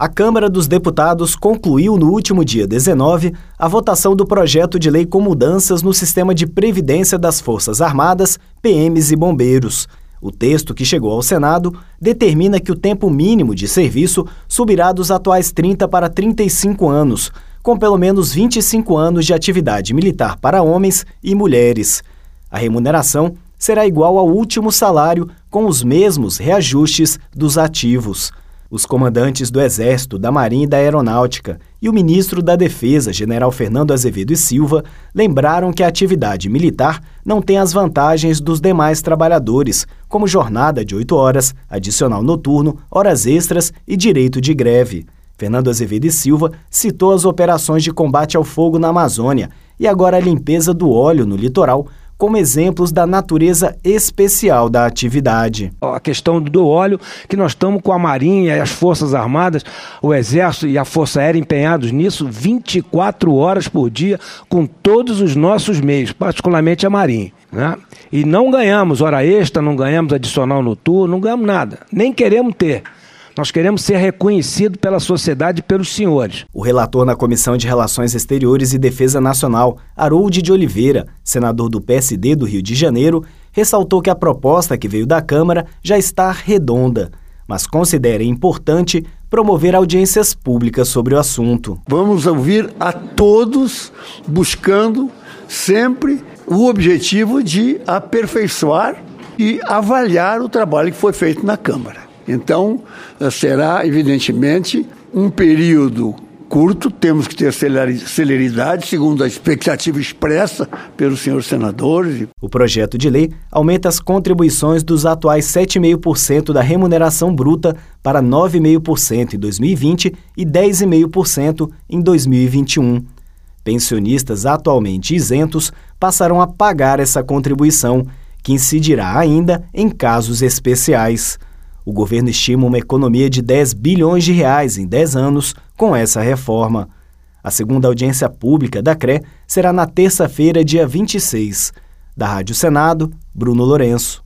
A Câmara dos Deputados concluiu no último dia 19 a votação do projeto de lei com mudanças no sistema de previdência das Forças Armadas, PMs e bombeiros. O texto que chegou ao Senado determina que o tempo mínimo de serviço subirá dos atuais 30 para 35 anos, com pelo menos 25 anos de atividade militar para homens e mulheres. A remuneração será igual ao último salário, com os mesmos reajustes dos ativos. Os comandantes do Exército, da Marinha e da Aeronáutica e o ministro da Defesa, general Fernando Azevedo e Silva, lembraram que a atividade militar não tem as vantagens dos demais trabalhadores, como jornada de 8 horas, adicional noturno, horas extras e direito de greve. Fernando Azevedo e Silva citou as operações de combate ao fogo na Amazônia e agora a limpeza do óleo no litoral, como exemplos da natureza especial da atividade. A questão do óleo, que nós estamos com a Marinha e as Forças Armadas, o Exército e a Força Aérea empenhados nisso 24 horas por dia, com todos os nossos meios, particularmente a Marinha, né? E não ganhamos hora extra, não ganhamos adicional noturno, não ganhamos nada, nem queremos ter. Nós queremos ser reconhecidos pela sociedade e pelos senhores. O relator na Comissão de Relações Exteriores e Defesa Nacional, Harold de Oliveira, senador do PSD do Rio de Janeiro, ressaltou que a proposta que veio da Câmara já está redonda, mas considera importante promover audiências públicas sobre o assunto. Vamos ouvir a todos, buscando sempre o objetivo de aperfeiçoar e avaliar o trabalho que foi feito na Câmara. Então, será, evidentemente, um período curto, temos que ter celeridade, segundo a expectativa expressa pelos senhores senadores. O projeto de lei aumenta as contribuições dos atuais 7,5% da remuneração bruta para 9,5% em 2020 e 10,5% em 2021. Pensionistas atualmente isentos passarão a pagar essa contribuição, que incidirá ainda em casos especiais. O governo estima uma economia de 10 bilhões de reais em 10 anos com essa reforma. A segunda audiência pública da CRE será na terça-feira, dia 26. Da Rádio Senado, Bruno Lourenço.